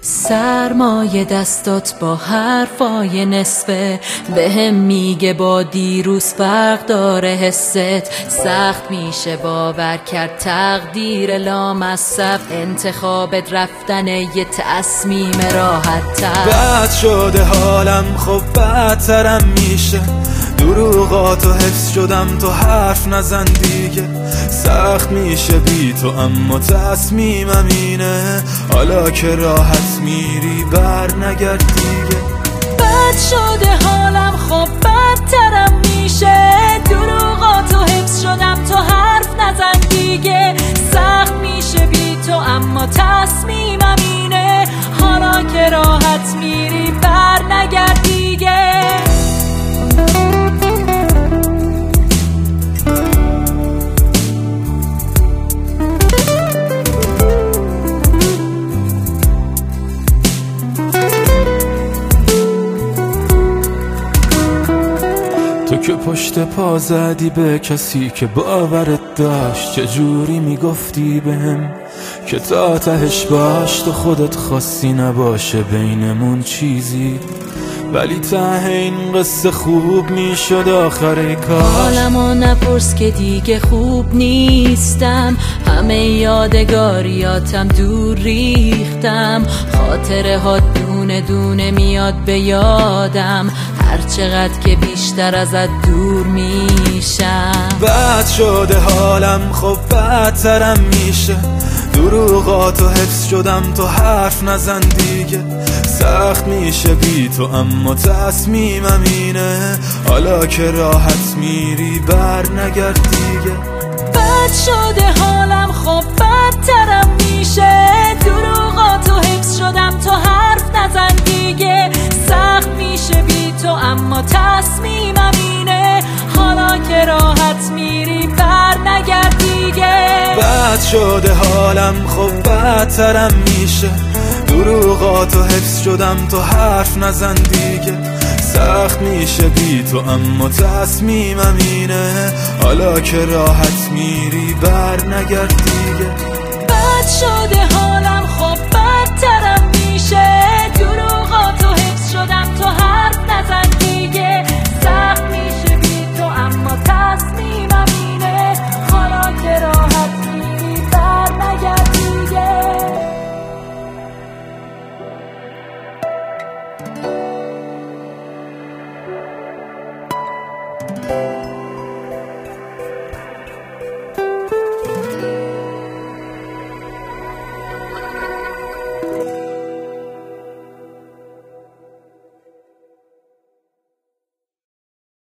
سرمایه دستات با حرفای نصفه بهم میگه با دیروز فرق داره حست. سخت میشه باور کرد تقدیر لامصب انتخابت رفتن یه تصمیم راحت تر. بد شده حالم خب بدترم میشه، دروغاتو حفظ شدم تو حرف نزن دیگه. سخت میشه بی تو اما تصمیمم اینه، حالا که راحت میری بر نگرد دیگه. بد شده حالم خب بدترم میشه، دروغاتو حفظ شدم تو حرف نزن دیگه. سخت میشه بی تو اما تصمیمم اینه، حالا که راحت میری بر نگرد دیگه. تو که پشت پا زدی به کسی که باورت داشت، چجوری میگفتی بهم که تا تهش باش تو خودت خواستی نباشه بینمون چیزی، ولی ته این قصه خوب میشد آخر کار. حالمو نپرس که دیگه خوب نیستم، همه یادگاریاتم دور ریختم. خاطره ها دونه دونه میاد به یادم، هر چقدر که بیشتر ازت دور میشم. بد شده حالم خب بدترم میشه، دروغاتو حفظ شدم تو حرف نزن دیگه. سخت میشه بی تو اما تصمیمم اینه، حالا که راحت میری بر نگرد دیگه. بد شده حالم خب بدترم میشه، دروغاتو حفظ شدم تو حرف نزن دیگه. سخت میشه بی تو اما تصمیمم اینه، حالا که راحت میری بر نگرد دیگه. بد شده حالم خب بدترم میشه، دروغاتو حفظ شدم تو حرف نزن دیگه. سخت میشه بی تو اما تصمیمم اینه، حالا که راحت میری بر نگرد دیگه. بد شده